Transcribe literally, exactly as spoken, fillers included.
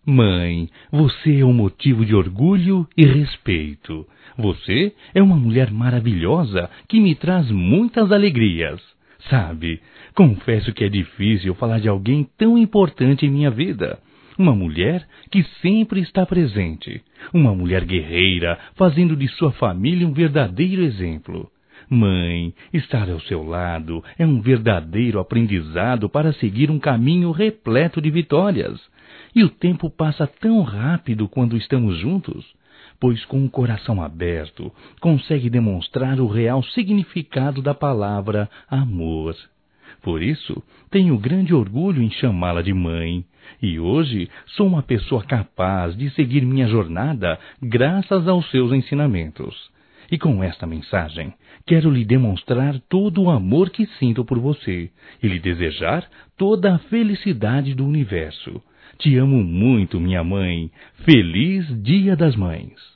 Mãe, você é um motivo de orgulho e respeito. Você é uma mulher maravilhosa que me traz muitas alegrias. Sabe, confesso que é difícil falar de alguém tão importante em minha vida. Uma mulher que sempre está presente. Uma mulher guerreira, fazendo de sua família um verdadeiro exemplo. Mãe, estar ao seu lado é um verdadeiro aprendizado para seguir um caminho repleto de vitórias. E o tempo passa tão rápido quando estamos juntos, pois com o coração aberto consegue demonstrar o real significado da palavra amor. Por isso, tenho grande orgulho em chamá-la de mãe, e hoje sou uma pessoa capaz de seguir minha jornada graças aos seus ensinamentos. E com esta mensagem, quero lhe demonstrar todo o amor que sinto por você e lhe desejar toda a felicidade do universo. Te amo muito, minha mãe. Feliz Dia das Mães!